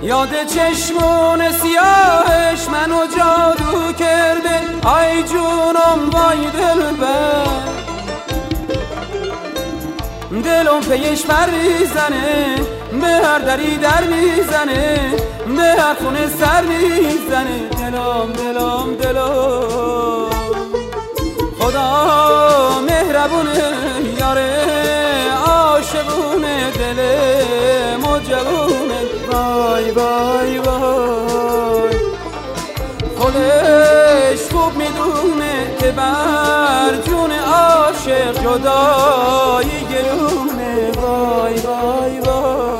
یاد چشمون سیاهش منو جادو کرده، ای جونم وای دلبر، دلم پیش پر میزنه، به هر دری در میزنه، به هر خونه سر میزنه، دلم دلم دلم. خدا مهربونه یاره عاشقونه، دل مجبونه، وای وای وای. خودش خوب میدونه که بر جون عاشق جدایی گرونه، وای وای وای.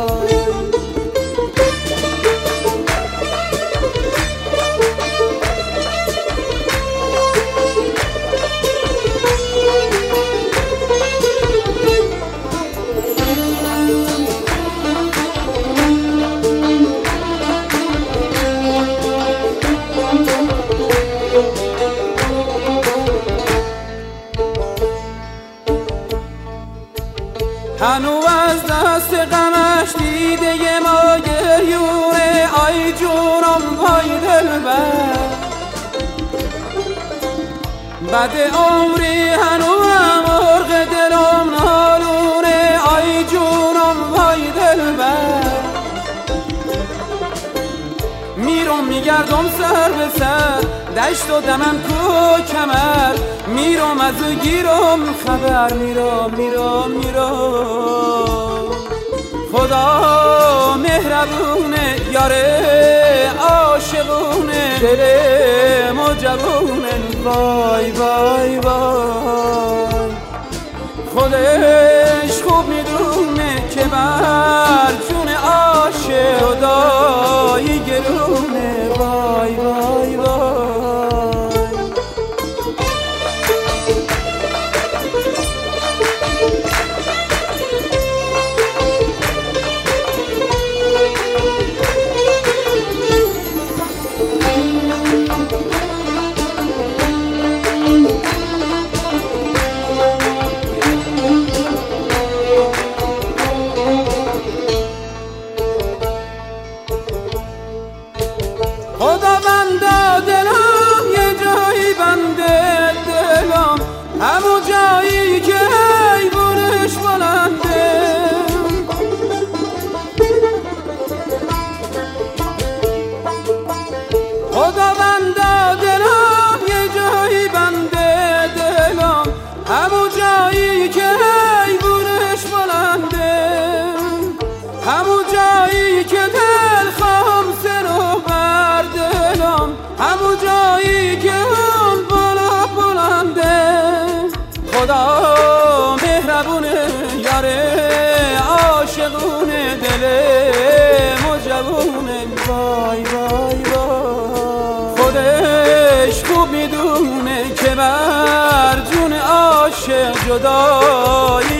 هنو از دست غمش دیده ما گریونه، ای جونم وای دلبر، بعد عمری هنو مرغ دلم نالونه، ای جونم وای دلبر. میرم میگردم سر به سر، دشت و دمن کو کمر، میرم از او گیرم خبر، میرم میرم میرم. خدا مهربونه یاره عاشقونه، دل مجبونه، وای وای وای. خودش خوب میدونه که بر جون عاشق جدایی گرونه، وای وای وای. خداوندا دلم یه جایی بنده، دلم همون جایی که حیوانش بلنده. خداوندا دلم یه جایی بنده، دلم همون جایی که حیوانش بلنده، همون جایی که دل خواهم سرو بر دلم، همون جایی که اون بالا بلنده. خدا مهربونه یاره عاشقونه، دل مجبونه، وای وای وای. خودش خوب میدونه که بر جون عاشق جدایی